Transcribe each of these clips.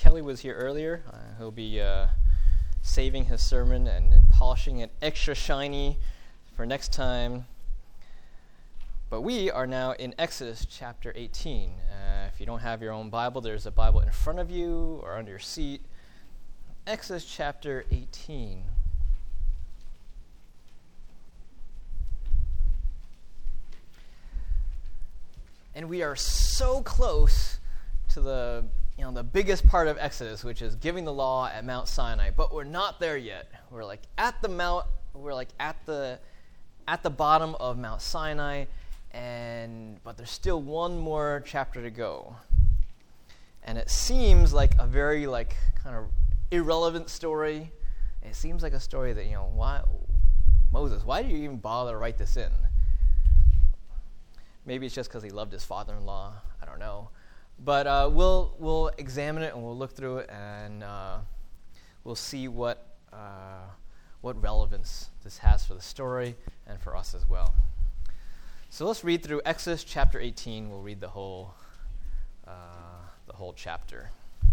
Kelly was here earlier. He'll be saving his sermon and polishing it extra shiny for next time. But we are now in Exodus chapter 18. If you don't have your own Bible, there's a Bible in front of you or under your seat. Exodus chapter 18. And we are so close to the biggest part of Exodus, which is giving the law at Mount Sinai. But we're not there yet. We're like at the bottom of Mount Sinai, but there's still one more chapter to go. And it seems like a very kind of irrelevant story. It seems like a story that, why Moses, why do you even bother to write this in? Maybe it's just because he loved his father-in-law. I don't know. But we'll examine it and we'll look through it and we'll see what relevance this has for the story and for us as well. So let's read through Exodus chapter 18. We'll read the whole chapter.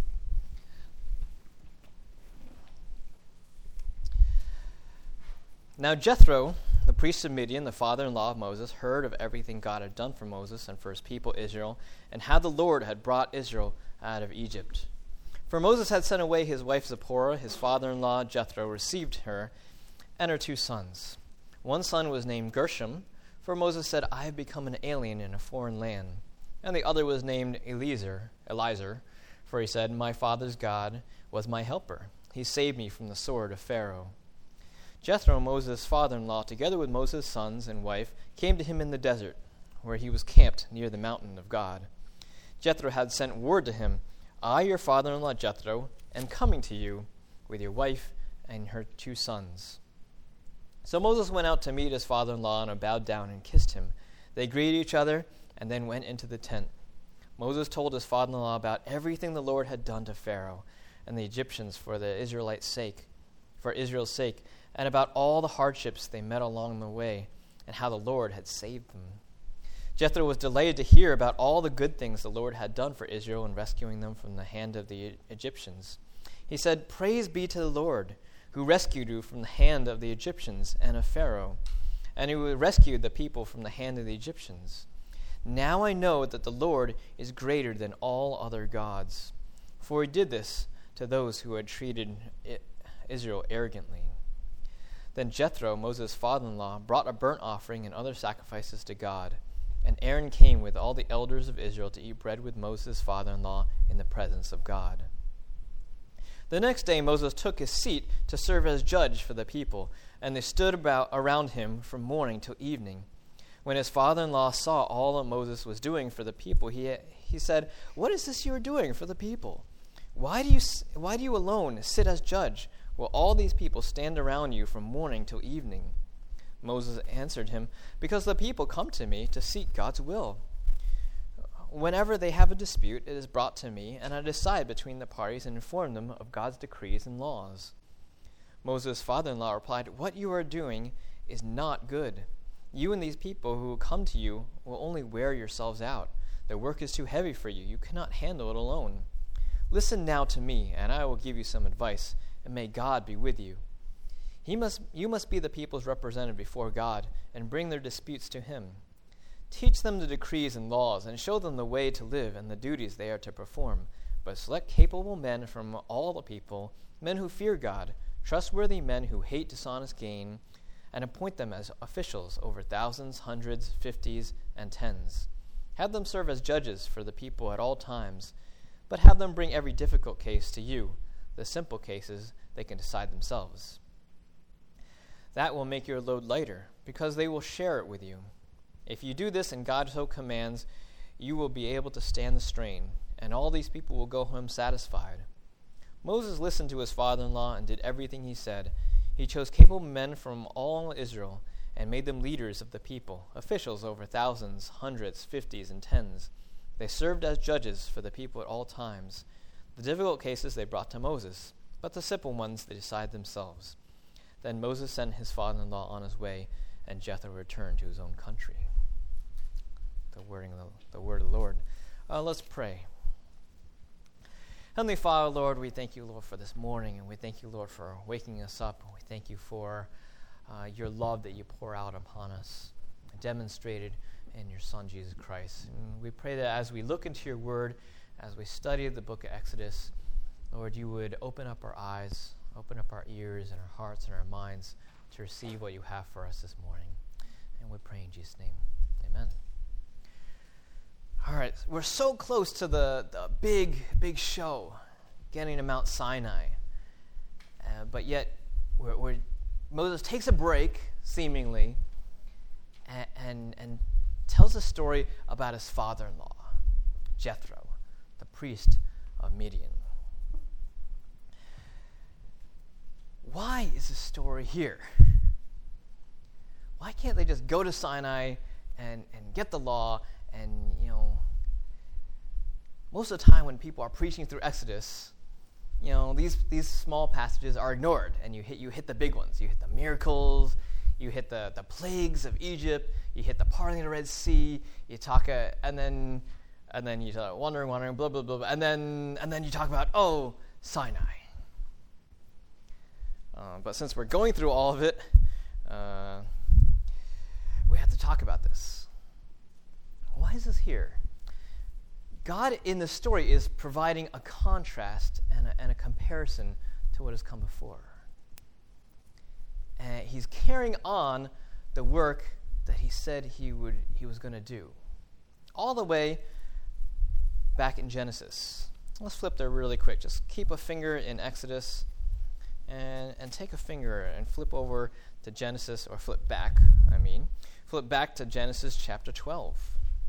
Now Jethro, the priest of Midian, the father-in-law of Moses, heard of everything God had done for Moses and for his people Israel, and how the Lord had brought Israel out of Egypt. For Moses had sent away his wife Zipporah, his father-in-law Jethro received her and her 2 sons. One son was named Gershom, for Moses said, I have become an alien in a foreign land. And the other was named Eliezer, for he said, my father's God was my helper. He saved me from the sword of Pharaoh. Jethro, Moses' father-in-law, together with Moses' sons and wife, came to him in the desert, where he was camped near the mountain of God. Jethro had sent word to him, I, your father-in-law Jethro, am coming to you with your wife and her 2 sons. So Moses went out to meet his father-in-law and bowed down and kissed him. They greeted each other and then went into the tent. Moses told his father-in-law about everything the Lord had done to Pharaoh and the Egyptians for Israel's sake, and about all the hardships they met along the way, and how the Lord had saved them. Jethro was delighted to hear about all the good things the Lord had done for Israel in rescuing them from the hand of the Egyptians. He said, Praise be to the Lord, who rescued you from the hand of the Egyptians and of Pharaoh, and who rescued the people from the hand of the Egyptians. Now I know that the Lord is greater than all other gods, for he did this to those who had treated Israel arrogantly. Then Jethro, Moses' father-in-law, brought a burnt offering and other sacrifices to God. And Aaron came with all the elders of Israel to eat bread with Moses' father-in-law in the presence of God. The next day Moses took his seat to serve as judge for the people, and they stood around him from morning till evening. When his father-in-law saw all that Moses was doing for the people, he said, What is this you are doing for the people? Why do you alone sit as judge? Will all these people stand around you from morning till evening? Moses answered him, Because the people come to me to seek God's will. Whenever they have a dispute, it is brought to me, and I decide between the parties and inform them of God's decrees and laws. Moses' father-in-law replied, What you are doing is not good. You and these people who come to you will only wear yourselves out. The work is too heavy for you. You cannot handle it alone. Listen now to me, and I will give you some advice, and may God be with you. You must be the people's representative before God and bring their disputes to him. Teach them the decrees and laws and show them the way to live and the duties they are to perform. But select capable men from all the people, men who fear God, trustworthy men who hate dishonest gain, and appoint them as officials over thousands, hundreds, fifties, and tens. Have them serve as judges for the people at all times, but have them bring every difficult case to you. The simple cases they can decide themselves. That will make your load lighter, because they will share it with you. If you do this and God so commands, you will be able to stand the strain, and all these people will go home satisfied. Moses listened to his father-in-law and did everything he said. He chose capable men from all Israel and made them leaders of the people, officials over thousands, hundreds, fifties, and tens. They served as judges for the people at all times. The difficult cases they brought to Moses, but the simple ones they decided themselves. Then Moses sent his father-in-law on his way, and Jethro returned to his own country. The word of the Lord. Let's pray. Heavenly Father, Lord, we thank you, Lord, for this morning, and we thank you, Lord, for waking us up, and we thank you for your love that you pour out upon us, demonstrated in your Son, Jesus Christ. And we pray that as we look into your word, as we study the book of Exodus, Lord, you would open up our eyes, open up our ears and our hearts and our minds to receive what you have for us this morning. And we pray in Jesus' name. Amen. All right, we're so close to the big show, getting to Mount Sinai. But yet, Moses takes a break, seemingly, and tells a story about his father-in-law, Jethro, the priest of Midian. Why is this story here? Why can't they just go to Sinai and get the law? And, most of the time when people are preaching through Exodus, these small passages are ignored, and you hit the big ones. You hit the miracles, you hit the plagues of Egypt, you hit the parting of the Red Sea, you talk, and then you talk wandering, blah, blah, blah, and then you talk about, Sinai. But since we're going through all of it, we have to talk about this. Why is this here? God in the story is providing a contrast and a comparison to what has come before. And he's carrying on the work that he said he was going to do. All the way back in Genesis. Let's flip there really quick. Just keep a finger in Exodus and take a finger and flip over to Genesis, or flip back to Genesis chapter 12.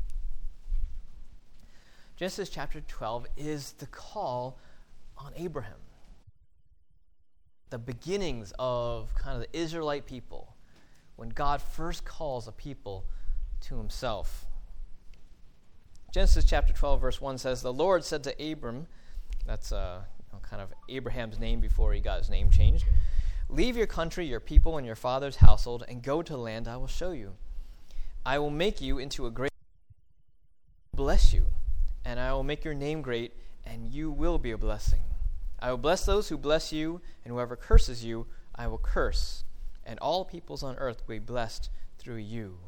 Genesis chapter 12 is the call on Abraham. The beginnings of kind of the Israelite people, when God first calls a people to himself. Genesis chapter 12 verse 1 says, "The Lord said to Abram," that's kind of Abraham's name before he got his name changed, "Leave your country, your people, and your father's household, and go to the land I will show you. I will make you into a great, bless you, and I will make your name great, and you will be a blessing. I will bless those who bless you, and whoever curses you, I will curse, and all peoples on earth will be blessed through you."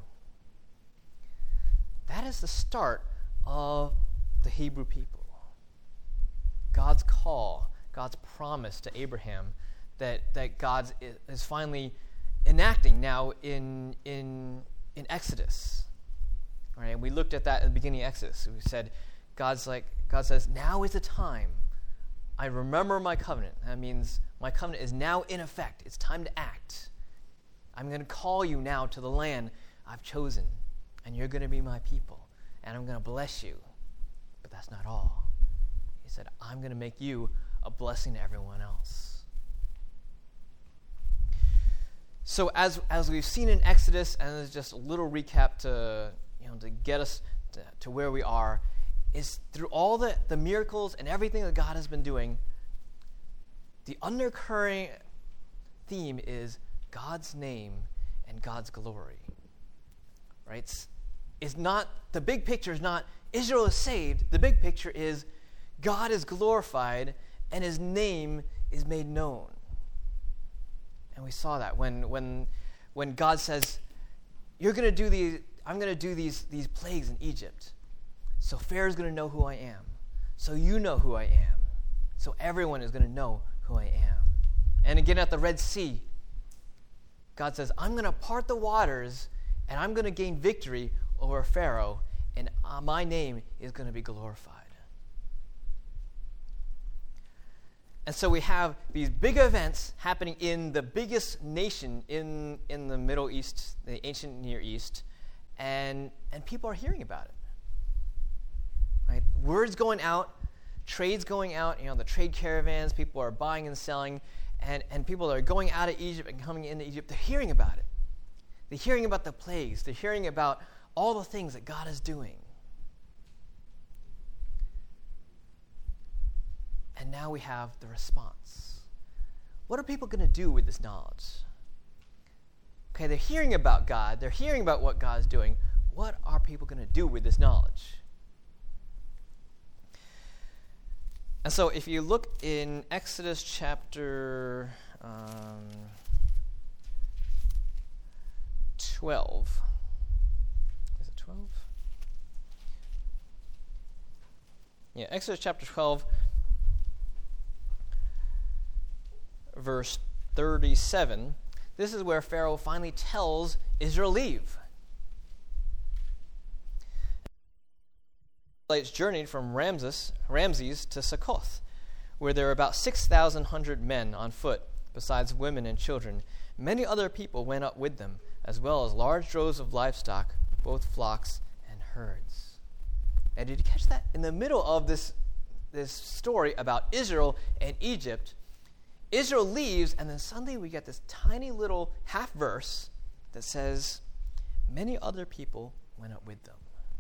That is the start of the Hebrew people. God's call, God's promise to Abraham that God is finally enacting now in Exodus. All right, and we looked at that at the beginning of Exodus. We said, God says, now is the time. I remember my covenant. That means my covenant is now in effect. It's time to act. I'm going to call you now to the land I've chosen, and you're going to be my people, and I'm going to bless you. But that's not all. He said, I'm going to make you a blessing to everyone else. So as we've seen in Exodus, and there's just a little recap to get us to where we are, is through all the miracles and everything that God has been doing, the undercurrent theme is God's name and God's glory. Right? It's not, the big picture is not Israel is saved. The big picture is God is glorified and his name is made known. And we saw that when God says, I'm going to do these plagues in Egypt. So Pharaoh's going to know who I am. So you know who I am. So everyone is going to know who I am. And again at the Red Sea, God says, I'm going to part the waters and I'm going to gain victory over Pharaoh, and my name is going to be glorified. And so we have these big events happening in the biggest nation in the Middle East, the ancient Near East, and people are hearing about it. Right? Word's going out, trade's going out, the trade caravans, people are buying and selling, and people are going out of Egypt and coming into Egypt. They're hearing about it. They're hearing about the plagues. They're hearing about all the things that God is doing. And now we have the response. What are people going to do with this knowledge? Okay, they're hearing about God. They're hearing about what God's doing. What are people going to do with this knowledge? And so if you look in Exodus chapter 12, is it 12? Yeah, Exodus chapter 12, verse 37, this is where Pharaoh finally tells Israel leave. The Israelites journeyed from Ramses to Succoth, where there were about 6,100 men on foot, besides women and children. Many other people went up with them, as well as large droves of livestock, both flocks and herds. And did you catch that? In the middle of this story about Israel and Egypt, Israel leaves, and then suddenly we get this tiny little half verse that says, many other people went up with them.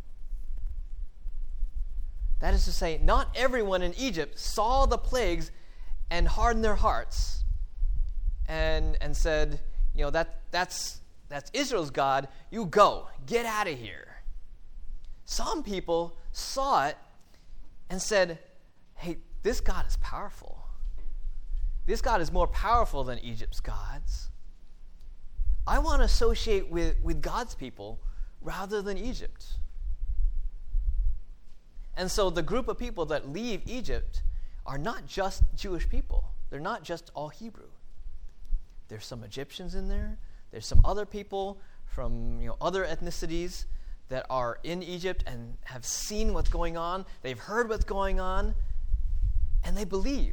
That is to say, not everyone in Egypt saw the plagues and hardened their hearts and said, that's Israel's God. You go. Get out of here. Some people saw it and said, hey, this God is powerful. This God is more powerful than Egypt's gods. I want to associate with God's people rather than Egypt. And so the group of people that leave Egypt are not just Jewish people. They're not just all Hebrew. There's some Egyptians in there. There's some other people from other ethnicities that are in Egypt and have seen what's going on. They've heard what's going on, and they believe.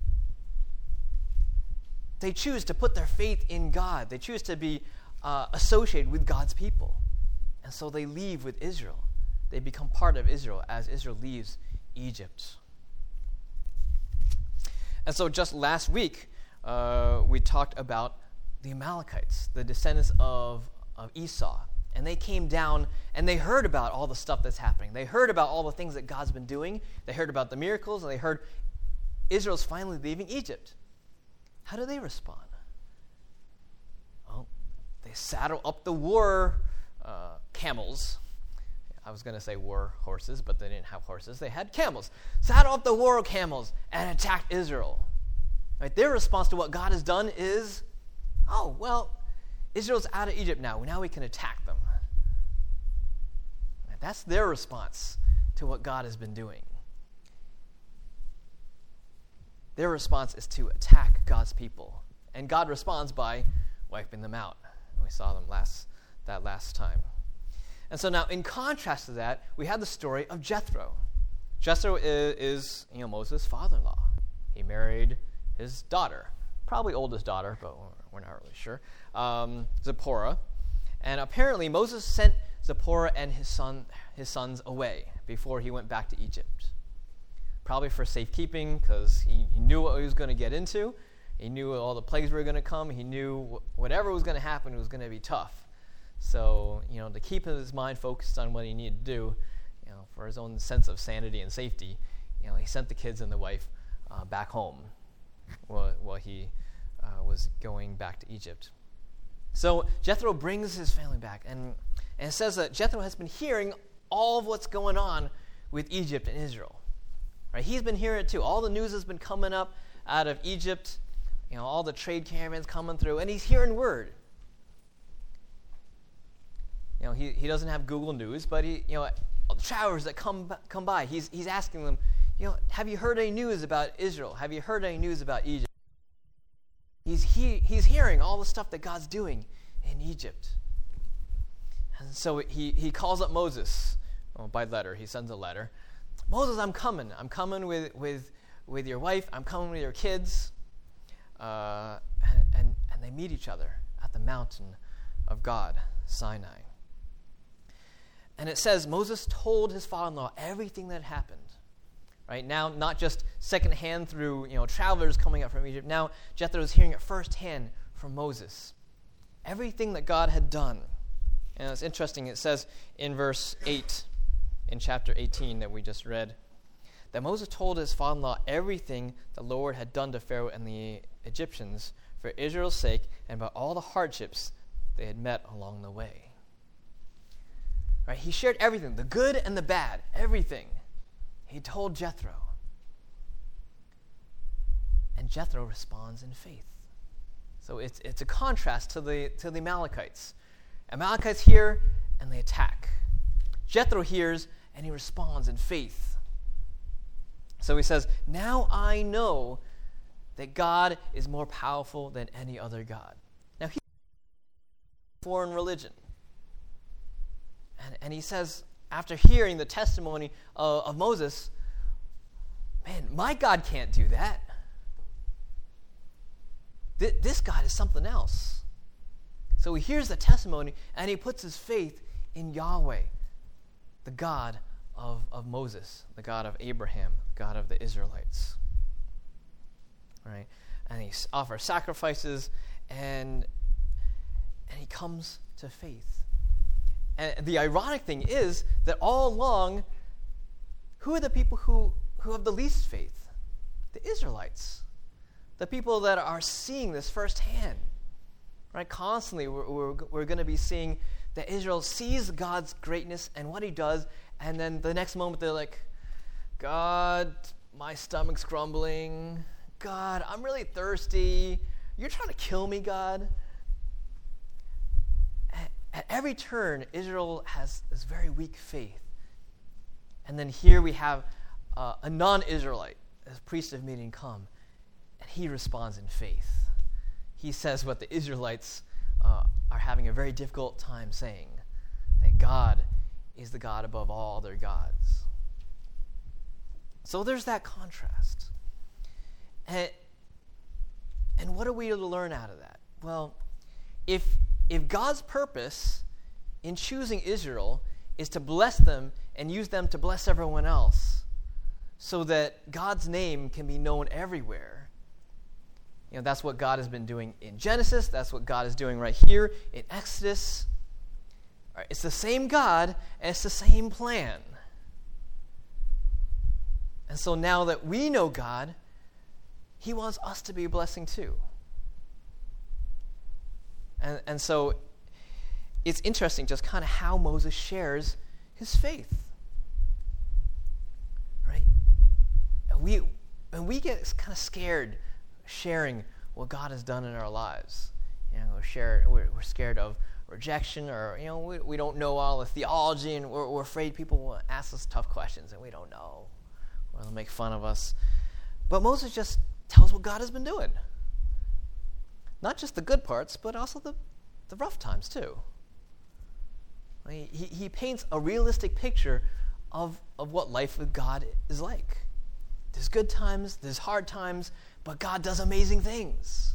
They choose to put their faith in God. They choose to be associated with God's people. And so they leave with Israel. They become part of Israel as Israel leaves Egypt. And so just last week, we talked about the Amalekites, the descendants of Esau. And they came down and they heard about all the stuff that's happening. They heard about all the things that God's been doing. They heard about the miracles, and they heard Israel's finally leaving Egypt. How do they respond? Well, they saddle up the war camels. I was going to say war horses, but they didn't have horses. They had camels. Saddle up the war camels and attacked Israel. Right? Their response to what God has done is, oh, well, Israel's out of Egypt now. Now we can attack them. Right? That's their response to what God has been doing. Their response is to attack God's people. And God responds by wiping them out. We saw them last time. And so now, in contrast to that, we have the story of Jethro. Jethro is Moses' father-in-law. He married his daughter, probably oldest daughter, but we're not really sure, Zipporah. And apparently, Moses sent Zipporah and his sons away before he went back to Egypt. Probably for safekeeping, because he knew what he was going to get into. He knew all the plagues were going to come. He knew whatever was going to happen was going to be tough. So, to keep his mind focused on what he needed to do, for his own sense of sanity and safety, he sent the kids and the wife back home while he was going back to Egypt. So Jethro brings his family back, and it says that Jethro has been hearing all of what's going on with Egypt and Israel. Right? He's been hearing it too. All the news has been coming up out of Egypt, all the trade caravans coming through, and he's hearing word. He doesn't have Google News, but travelers that come by, he's asking them, have you heard any news about Israel? Have you heard any news about Egypt? He's hearing all the stuff that God's doing in Egypt. And so he calls up Moses by letter. He sends a letter. Moses, I'm coming. I'm coming with your wife. I'm coming with your kids. And they meet each other at the mountain of God, Sinai. And it says Moses told his father-in-law everything that happened. Right now, not just secondhand through travelers coming up from Egypt. Now Jethro is hearing it firsthand from Moses. Everything that God had done. And it's interesting. It says in verse 8, in chapter 18 that we just read, that Moses told his father-in-law everything the Lord had done to Pharaoh and the Egyptians for Israel's sake, and about all the hardships they had met along the way. Right? He shared everything, the good and the bad, everything. He told Jethro. Jethro responds in faith. So it's a contrast to the Amalekites. Amalekites hear and they attack. Jethro hears and he responds in faith. So he says, now I know that God is more powerful than any other God. Now he's a foreign religion. And he says, after hearing the testimony of Moses, man, my God can't do that. This God is something else. So he hears the testimony and he puts his faith in Yahweh, the God of Moses, the God of Abraham, God of the Israelites. All right? And he offers sacrifices and he comes to faith. And the ironic thing is that all along, who are the people who have the least faith? The Israelites. The people that are seeing this firsthand. Right? Constantly, we're going to be seeing that Israel sees God's greatness and what he does, and then the next moment they're like, God, my stomach's grumbling. God, I'm really thirsty. You're trying to kill me, God. At every turn, Israel has this very weak faith. And then here we have a non-Israelite, as priest of Midian, come, and he responds in faith. He says what the Israelites are having a very difficult time saying, that God is the God above all other gods. So there's that contrast. And what are we to learn out of that? Well, if God's purpose in choosing Israel is to bless them and use them to bless everyone else so that God's name can be known everywhere, that's what God has been doing in Genesis. That's what God is doing right here in Exodus. All right, it's the same God and it's the same plan. And so now that we know God, he wants us to be a blessing too. And so it's interesting just kind of how Moses shares his faith. Right? And we get kind of scared sharing what God has done in our lives. We're scared of rejection, or we don't know all the theology, and we're afraid people will ask us tough questions and we don't know, or they'll make fun of us. But Moses just tells what God has been doing. Not just the good parts, but also the rough times too. He paints a realistic picture of what life with God is like. There's good times, there's hard times, but God does amazing things.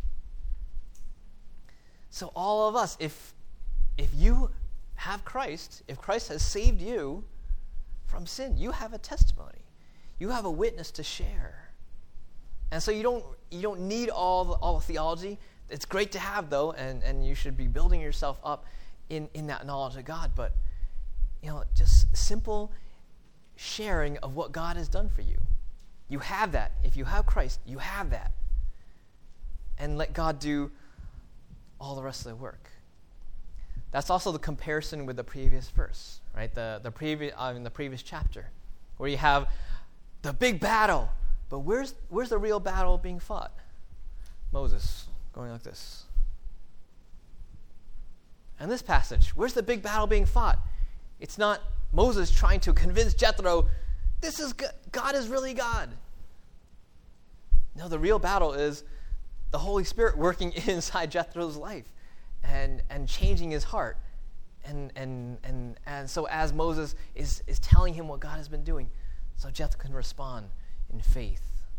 So all of us, if you have Christ, if Christ has saved you from sin, you have a testimony. You have a witness to share. And so you don't need all the theology. It's great to have, though, and you should be building yourself up in that knowledge of God. But just simple sharing of what God has done for you. You have that. If you have Christ, you have that. And let God do all the rest of the work. That's also the comparison with the previous verse, right? The previous chapter, where you have the big battle. But where's the real battle being fought? Moses going like this. And this passage, where's the big battle being fought? It's not Moses trying to convince Jethro, this is God is really God. No, the real battle is the Holy Spirit working inside Jethro's life and changing his heart. And so as Moses is telling him what God has been doing, so Jethro can respond in faith.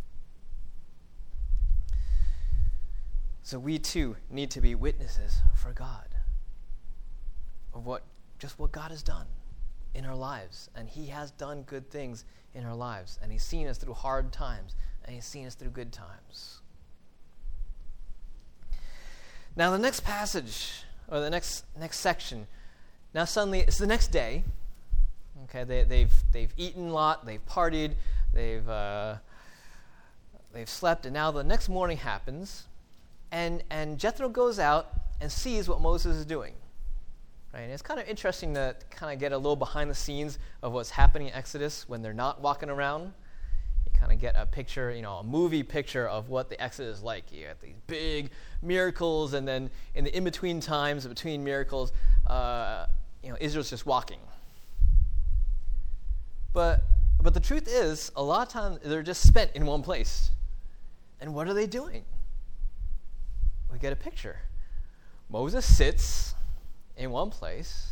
So we too need to be witnesses for God of what God has done in our lives. And he has done good things in our lives. And he's seen us through hard times. And he's seen us through good times. Now the next passage, or the next section, now suddenly it's the next day. Okay, they've eaten a lot, they've partied, they've slept, and now the next morning happens, and Jethro goes out and sees what Moses is doing. Right? And it's kind of interesting to kind of get a little behind the scenes of what's happening in Exodus when they're not walking around. You kind of get a picture, a movie picture of what the Exodus is like. You have these big miracles, and then in the in-between times, between miracles, Israel's just walking. But the truth is, a lot of times they're just spent in one place. And what are they doing? We get a picture. Moses sits in one place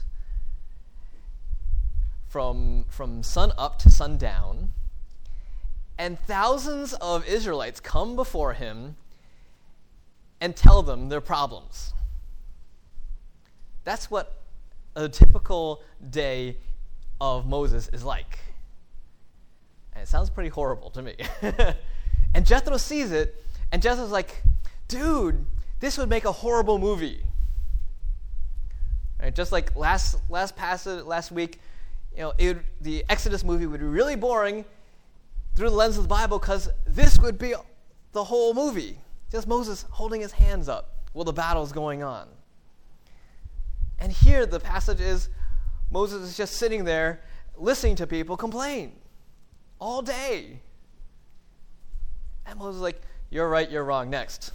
from sun up to sundown, and thousands of Israelites come before him and tell them their problems. That's what a typical day of Moses is like. And it sounds pretty horrible to me. And Jethro sees it, and Jethro's like, dude, this would make a horrible movie. Right? Just like last week, the Exodus movie would be really boring through the lens of the Bible, because this would be the whole movie. Just Moses holding his hands up while the battle's going on. And here the passage is, Moses is just sitting there listening to people complain all day. And Moses is like, you're right, you're wrong, next.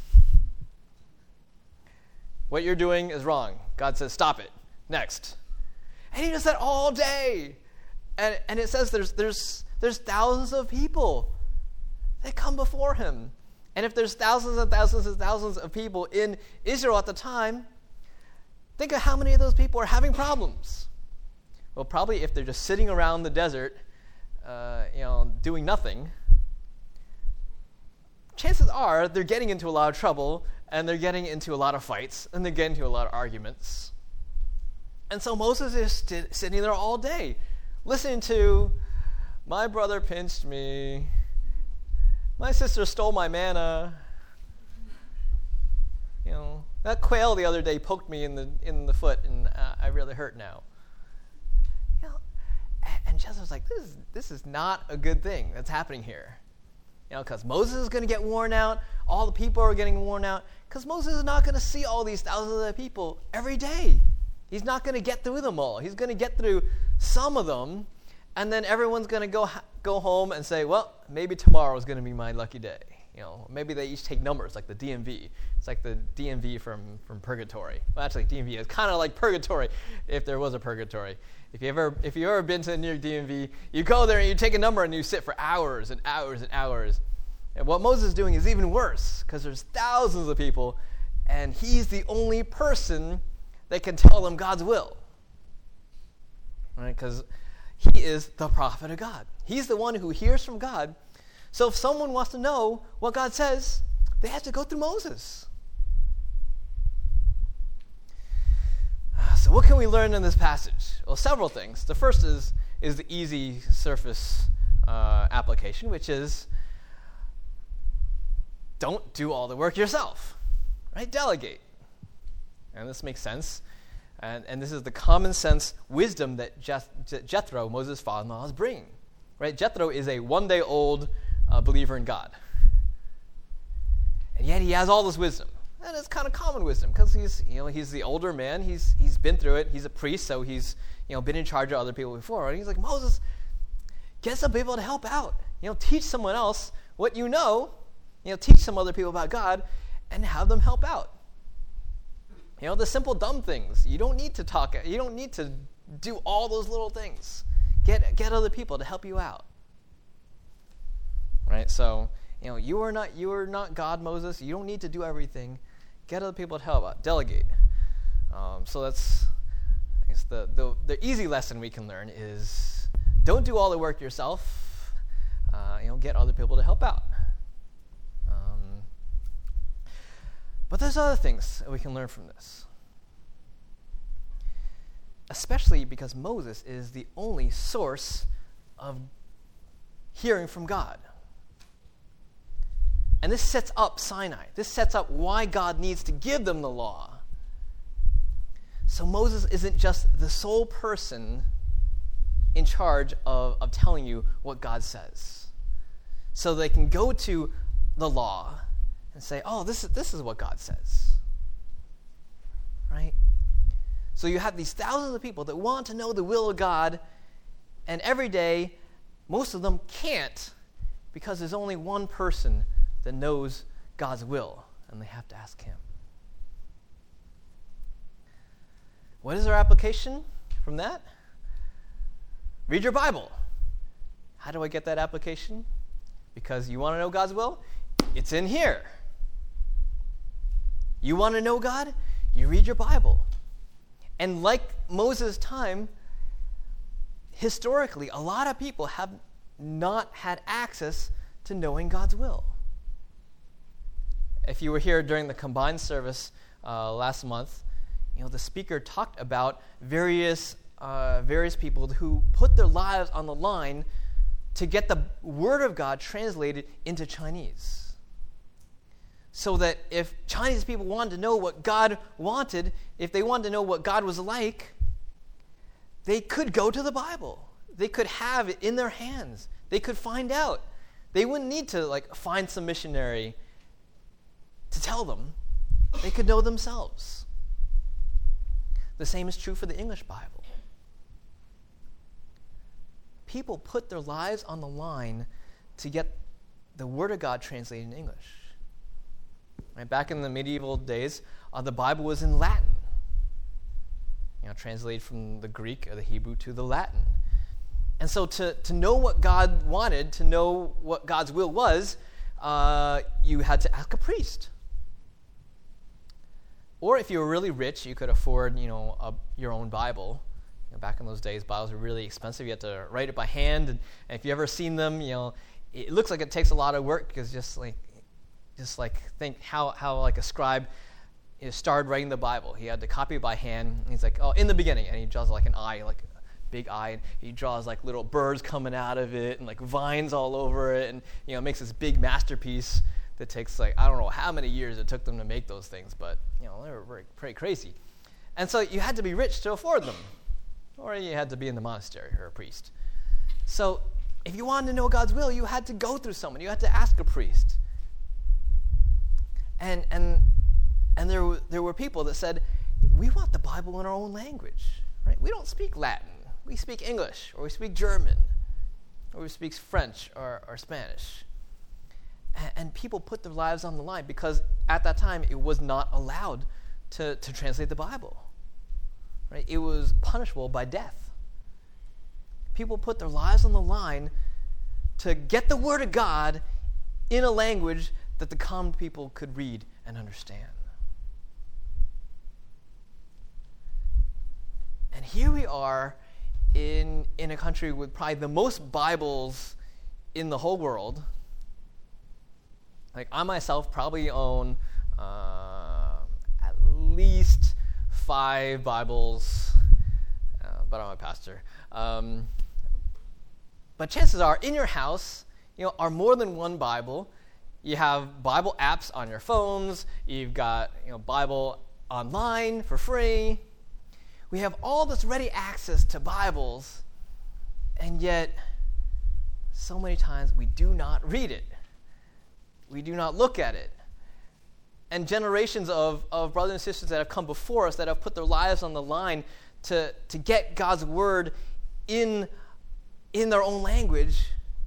What you're doing is wrong. God says, stop it, next. And he does that all day. And it says there's thousands of people that come before him. And if there's thousands and thousands and thousands of people in Israel at the time, think of how many of those people are having problems. Well, probably if they're just sitting around the desert, doing nothing, chances are they're getting into a lot of trouble, and they're getting into a lot of fights, and they're getting into a lot of arguments. And so Moses is sitting there all day, listening to, my brother pinched me, my sister stole my manna, that quail the other day poked me in the foot, and I really hurt now. And Jethro's like, this is not a good thing that's happening here. Because Moses is going to get worn out, all the people are getting worn out, because Moses is not going to see all these thousands of people every day. He's not going to get through them all. He's going to get through some of them, and then everyone's going to go home and say, well, maybe tomorrow is going to be my lucky day. Maybe they each take numbers, like the DMV. It's like the DMV from purgatory. Well, actually, DMV is kind of like purgatory, if there was a purgatory. If you've ever been to near DMV, you go there and you take a number and you sit for hours and hours and hours. And what Moses is doing is even worse, because there's thousands of people, and he's the only person that can tell them God's will. Right? Because he is the prophet of God. He's the one who hears from God. So if someone wants to know what God says, they have to go through Moses. So what can we learn in this passage? Well, several things. The first is the easy surface application, which is don't do all the work yourself. Right? Delegate. And this makes sense. And this is the common sense wisdom that Jethro, Moses' father-in-law, is bringing. Right? Jethro is a one-day-old believer in God. And yet he has all this wisdom. And it's kind of common wisdom, because he's the older man. He's been through it. He's a priest, so he's been in charge of other people before. And he's like, Moses, get some people to help out. Teach someone else what you know. Teach some other people about God, and have them help out. The simple dumb things. You don't need to talk. You don't need to do all those little things. Get other people to help you out. Right? So, you are not God, Moses. You don't need to do everything. Get other people to help out. Delegate. So that's, I guess, the easy lesson we can learn is don't do all the work yourself. Get other people to help out. But there's other things that we can learn from this. Especially because Moses is the only source of hearing from God. And this sets up Sinai. This sets up why God needs to give them the law. So Moses isn't just the sole person in charge of telling you what God says. So they can go to the law and say, oh, this is what God says. Right? So you have these thousands of people that want to know the will of God, and every day, most of them can't Because there's only one person that knows God's will, and they have to ask him. What is our application from that? Read your Bible. How do I get that application? Because you want to know God's will? It's in here. You want to know God? You read your Bible. And like Moses' time, historically, a lot of people have not had access to knowing God's will. If you were here during the combined service last month, the speaker talked about various people who put their lives on the line to get the Word of God translated into Chinese. So that if Chinese people wanted to know what God wanted, if they wanted to know what God was like, they could go to the Bible. They could have it in their hands. They could find out. They wouldn't need to find some missionary to tell them. They could know themselves. The same is true for the English Bible. People put their lives on the line to get the Word of God translated in English. Right? Back in the medieval days, the Bible was in Latin. Translated from the Greek or the Hebrew to the Latin. And so to know what God wanted, to know what God's will was, you had to ask a priest. Or if you were really rich, you could afford, your own Bible. Back in those days, Bibles were really expensive. You had to write it by hand, and if you ever seen them, it looks like it takes a lot of work because just think how a scribe started writing the Bible. He had to copy it by hand. And he's like, in the beginning, and he draws an eye, like a big eye, and he draws little birds coming out of it and vines all over it, and makes this big masterpiece that takes I don't know how many years it took them to make those things, but they were pretty crazy. And so you had to be rich to afford them, or you had to be in the monastery or a priest. So if you wanted to know God's will, you had to go through someone. You had to ask a priest. And there were people that said, we want the Bible in our own language, right? We don't speak Latin. We speak English, or we speak German, or we speak French or Spanish. And people put their lives on the line because at that time it was not allowed to translate the Bible. Right? It was punishable by death. People put their lives on the line to get the Word of God in a language that the common people could read and understand. And here we are in a country with probably the most Bibles in the whole world. I myself probably own at least 5 Bibles, but I'm a pastor. But chances are, in your house, are more than one Bible. You have Bible apps on your phones. You've got Bible online for free. We have all this ready access to Bibles, and yet so many times we do not read it. We do not look at it. And generations of brothers and sisters that have come before us, that have put their lives on the line to get God's Word in their own language,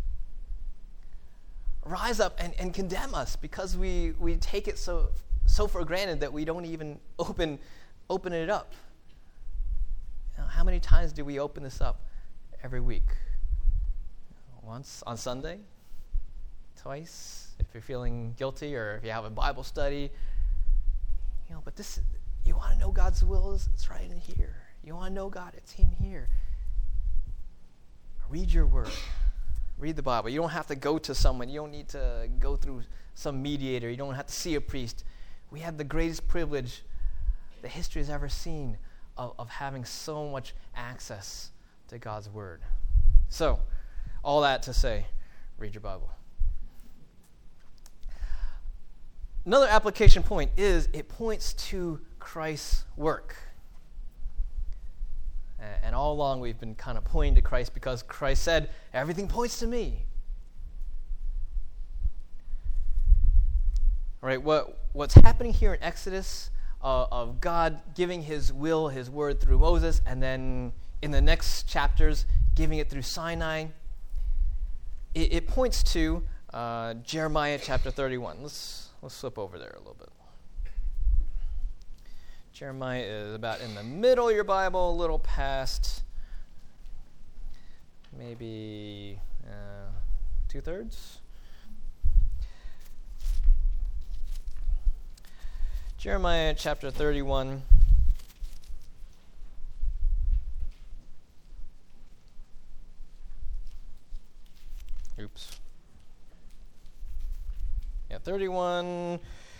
rise up and condemn us because we take it so for granted that we don't even open it up. How many times do we open this up every week? Once on Sunday? Twice? If you're feeling guilty, or if you have a Bible study, but this, you want to know God's will, it's right in here. You want to know God, it's in here. Read your Word. Read the Bible. You don't have to go to someone. You don't need to go through some mediator. You don't have to see a priest. We have the greatest privilege that history has ever seen of having so much access to God's Word. So, all that to say, read your Bible. Another application point is it points to Christ's work. And all along we've been kind of pointing to Christ because Christ said, everything points to me. All right, what's happening here in Exodus of God giving his will, his word through Moses, and then in the next chapters giving it through Sinai, it points to Jeremiah chapter 31. Let's flip over there a little bit. Jeremiah is about in the middle of your Bible, a little past maybe 2/3. Jeremiah chapter 31. Oops. Yeah, 31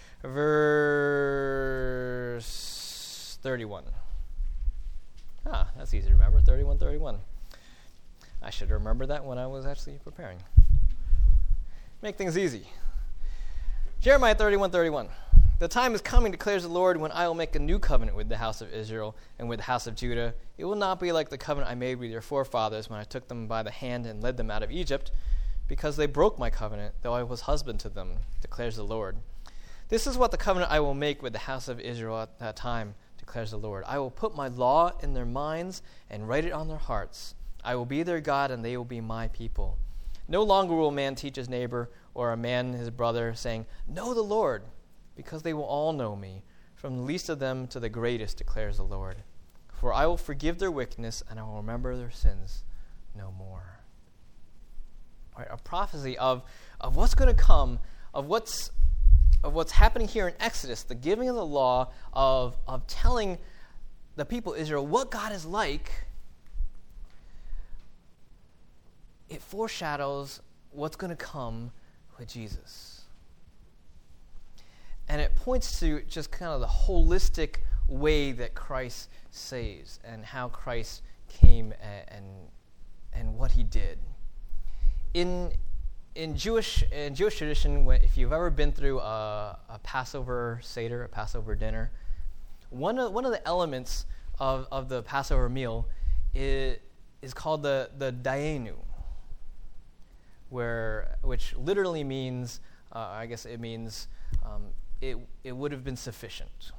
verse 31. That's easy to remember, 31. I should remember that when I was actually preparing. Make things easy. Jeremiah 31. The time is coming, declares the Lord, when I will make a new covenant with the house of Israel and with the house of Judah. It will not be like the covenant I made with your forefathers when I took them by the hand and led them out of Egypt, because they broke my covenant, though I was husband to them, declares the Lord. This is what the covenant I will make with the house of Israel at that time, declares the Lord. I will put my law in their minds and write it on their hearts. I will be their God, and they will be my people. No longer will a man teach his neighbor or a man his brother, saying, "Know the Lord," because they will all know me, from the least of them to the greatest, declares the Lord. For I will forgive their wickedness, and I will remember their sins no more. Right, a prophecy of what's going to come, of what's happening here in Exodus, the giving of the law, of telling the people of Israel what God is like. It foreshadows what's going to come with Jesus. And it points to just kind of the holistic way that Christ saves and how Christ came and what he did. In Jewish tradition, if you've ever been through a Passover Seder, a Passover dinner, one of the elements of the Passover meal is called the Dayenu, which literally means, it would have been sufficient,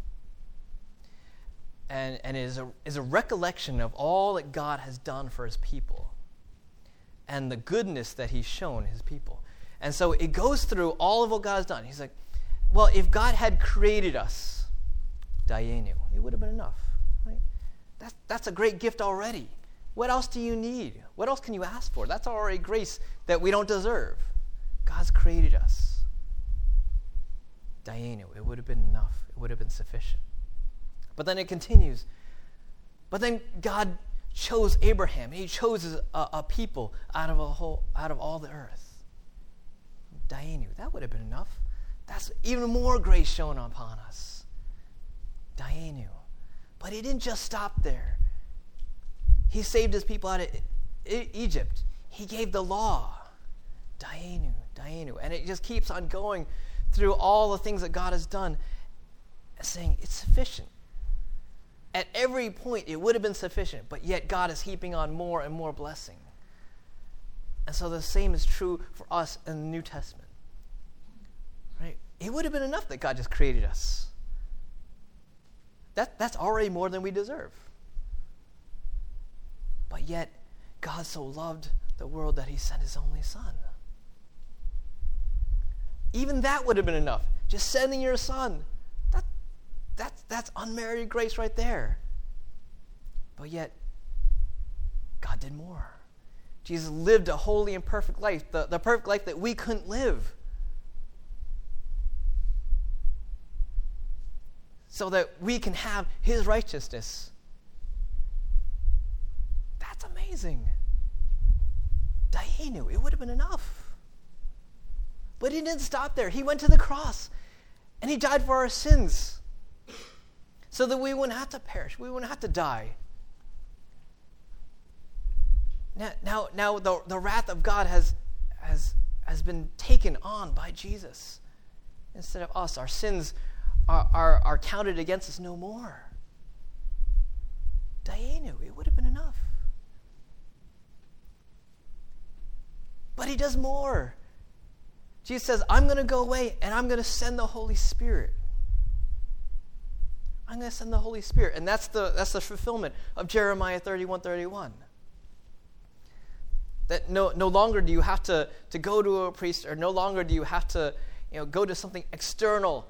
and is a recollection of all that God has done for his people, and the goodness that he's shown his people. And so it goes through all of what God has done. He's like, well, if God had created us, Dayenu, it would have been enough. Right? That's a great gift already. What else do you need? What else can you ask for? That's already grace that we don't deserve. God's created us. Dayenu, it would have been enough. It would have been sufficient. But then it continues. But then God chose Abraham. He chose a people out of all the earth. Dayenu, that would have been enough. That's even more grace shown upon us. Dayenu. But he didn't just stop there. He saved his people out of Egypt. He gave the law. Dayenu. And it just keeps on going through all the things that God has done, saying it's sufficient. At every point, it would have been sufficient, but yet God is heaping on more and more blessing. And so the same is true for us in the New Testament. Right? It would have been enough that God just created us. That's already more than we deserve. But yet, God so loved the world that he sent his only son. Even that would have been enough. Just sending your son. That's unmerited grace right there. But yet, God did more. Jesus lived a holy and perfect life, the perfect life that we couldn't live. So that we can have his righteousness. That's amazing. Dayenu, it would have been enough. But he didn't stop there. He went to the cross and he died for our sins so that we wouldn't have to perish. We wouldn't have to die. Now the wrath of God has been taken on by Jesus. Instead of us, our sins are counted against us no more. Dayenu, it would have been enough. But he does more. Jesus says, I'm going to go away and I'm going to send the Holy Spirit. I'm going to send the Holy Spirit. And that's the fulfillment of Jeremiah 31:31. That no longer do you have to go to a priest, or no longer do you have to go to something external.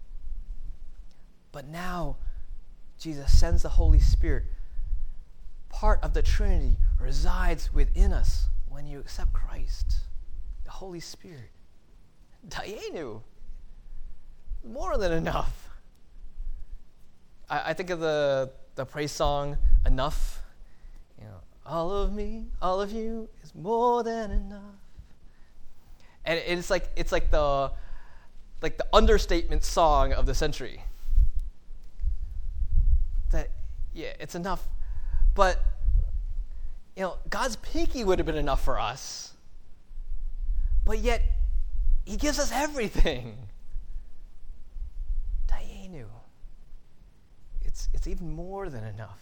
But now Jesus sends the Holy Spirit. Part of the Trinity resides within us when you accept Christ. The Holy Spirit. Dayenu. More than enough. I think of the praise song, Enough. All of me, all of you is more than enough. And it's like the understatement song of the century. That, it's enough. But, God's pinky would have been enough for us. But yet, he gives us everything. Dayenu. It's even more than enough.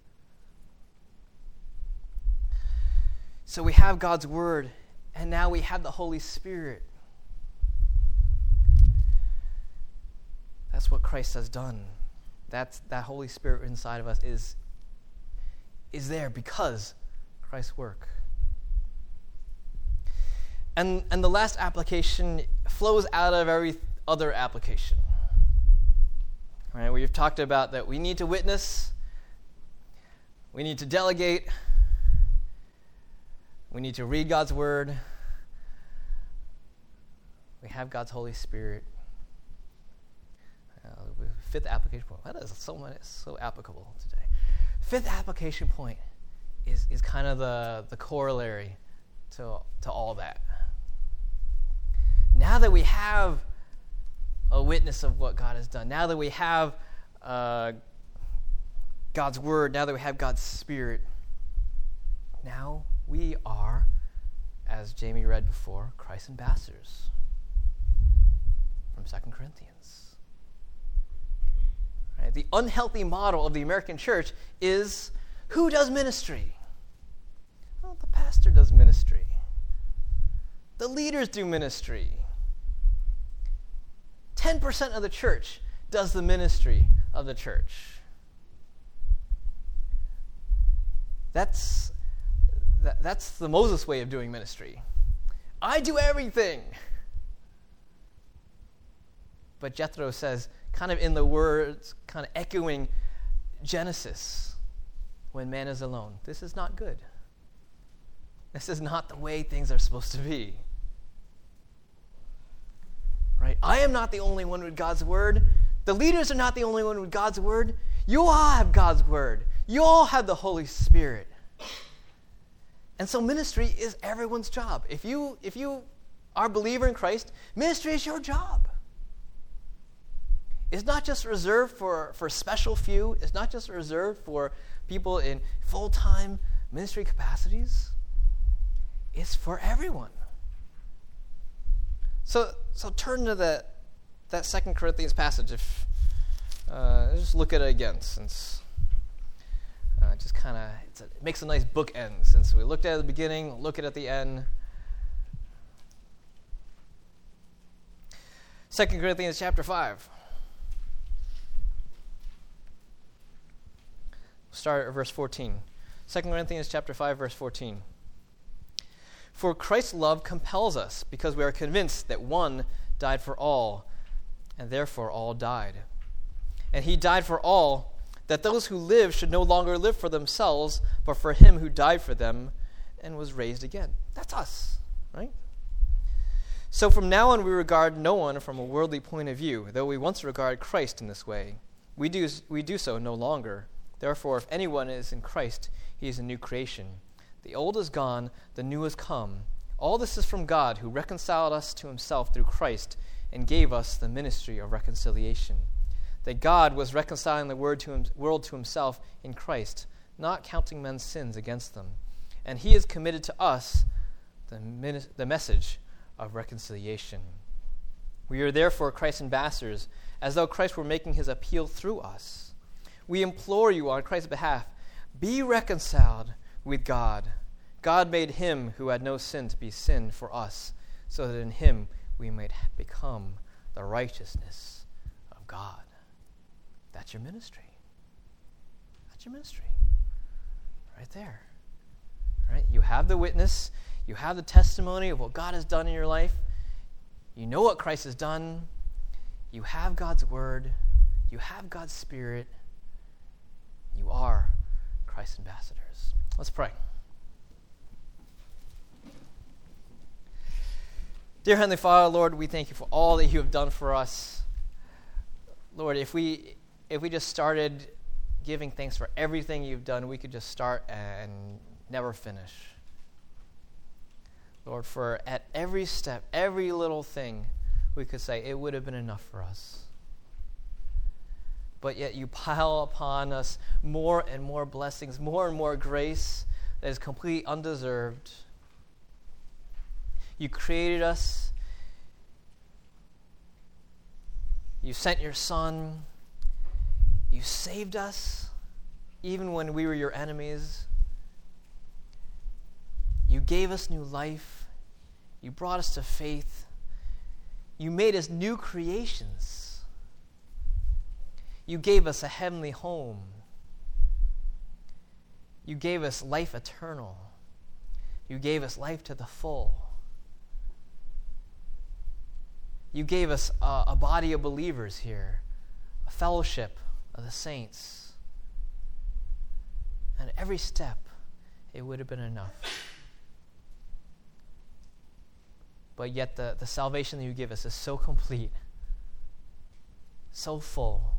So we have God's Word, and now we have the Holy Spirit. That's what Christ has done. That Holy Spirit inside of us is there because Christ's work. And the last application flows out of every other application. Right? We've talked about that we need to witness, we need to delegate, we need to read God's Word. We have God's Holy Spirit. Fifth application point. That is so applicable today. Fifth application point is kind of the corollary to all that. Now that we have a witness of what God has done, now that we have God's Word, now that we have God's Spirit, now we are, as Jamie read before, Christ's ambassadors from 2 Corinthians. Right? The unhealthy model of the American church is, who does ministry? Well, the pastor does ministry. The leaders do ministry. 10% of the church does the ministry of the church. That's the Moses way of doing ministry. I do everything. But Jethro says, kind of in the words, kind of echoing Genesis, when man is alone, this is not good. This is not the way things are supposed to be. Right? I am not the only one with God's Word. The leaders are not the only one with God's Word. You all have God's Word. You all have the Holy Spirit. And so ministry is everyone's job. If you are a believer in Christ, ministry is your job. It's not just reserved for a special few. It's not just reserved for people in full-time ministry capacities. It's for everyone. So turn to that 2 Corinthians passage. Just look at it again, since just kind of it makes a nice bookend. Since we looked at it at the beginning, look at it at the end. 2 Corinthians chapter 5. We'll start at verse 14. 2 Corinthians chapter 5, verse 14. For Christ's love compels us, because we are convinced that one died for all, and therefore all died. And he died for all, that those who live should no longer live for themselves, but for him who died for them and was raised again. That's us, right? So from now on we regard no one from a worldly point of view, though we once regarded Christ in this way. We do so no longer. Therefore, if anyone is in Christ, he is a new creation. The old is gone, the new has come. All this is from God, who reconciled us to himself through Christ and gave us the ministry of reconciliation. That God was reconciling the world to himself in Christ, not counting men's sins against them. And he has committed to us the message of reconciliation. We are therefore Christ's ambassadors, as though Christ were making his appeal through us. We implore you on Christ's behalf, be reconciled with God. God made him who had no sin to be sin for us, so that in him we might become the righteousness of God. That's your ministry. That's your ministry. Right there. right? You have the witness. You have the testimony of what God has done in your life. You know what Christ has done. You have God's word. You have God's Spirit. You are Christ's ambassadors. Let's pray. Dear Heavenly Father, Lord, we thank you for all that you have done for us. Lord, if we just started giving thanks for everything you've done, we could just start and never finish. Lord, for at every step, every little thing, we could say it would have been enough for us. But yet you pile upon us more and more blessings, more and more grace that is completely undeserved. You created us. You sent your Son. You saved us, even when we were your enemies. You gave us new life. You brought us to faith. You made us new creations. You gave us a heavenly home. You gave us life eternal. You gave us life to the full. You gave us a body of believers here, a fellowship of the saints. And every step, it would have been enough. But yet the salvation that you give us is so complete, so full.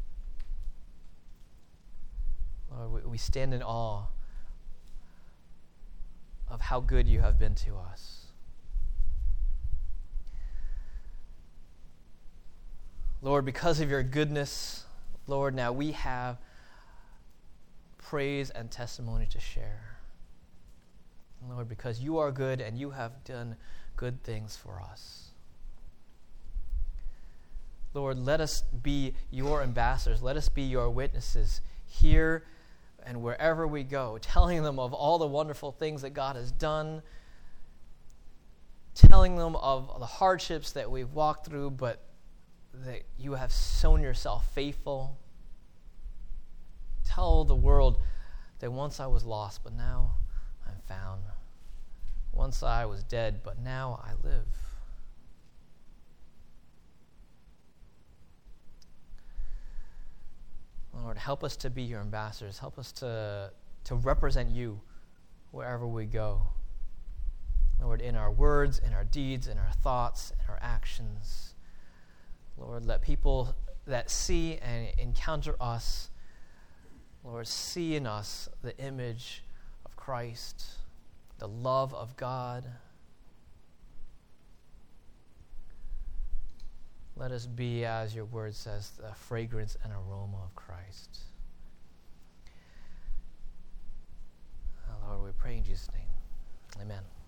Lord, we stand in awe of how good you have been to us. Lord, because of your goodness, Lord, now we have praise and testimony to share. Lord, because you are good and you have done good things for us. Lord, let us be your ambassadors. Let us be your witnesses here and wherever we go, telling them of all the wonderful things that God has done, telling them of the hardships that we've walked through, but that you have shown yourself faithful. Tell the world that once I was lost, but now I'm found. Once I was dead, but now I live. Lord, help us to be your ambassadors. Help us to represent you wherever we go. Lord, in our words, in our deeds, in our thoughts, in our actions. Lord, let people that see and encounter us, Lord, see in us the image of Christ, the love of God. Let us be, as your word says, the fragrance and aroma of Christ. Lord, we pray in Jesus' name. Amen.